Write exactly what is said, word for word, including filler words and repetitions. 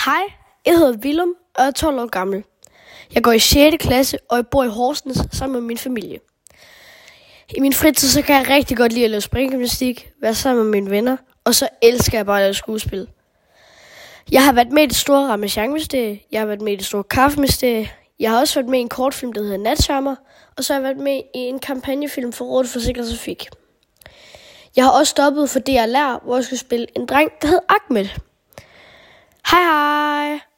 Hej, jeg hedder Willum og er tolv år gammel. Jeg går i sjette klasse, og jeg bor i Horsens sammen med min familie. I min fritid så kan jeg rigtig godt lide at lave springgymnastik, være sammen med mine venner, og så elsker jeg bare at lave skuespil. Jeg har været med i det store Ramasjang-mysterie, jeg har været med i det store Kaffemysterie, jeg har også været med i en kortfilm, der hedder Natsværmer, og så har jeg været med i en kampagnefilm for Rådet for Sikker Trafik. Jeg har også stoppet for D R Lær, hvor jeg skulle spille en dreng, der hed Ahmed. Hej hej!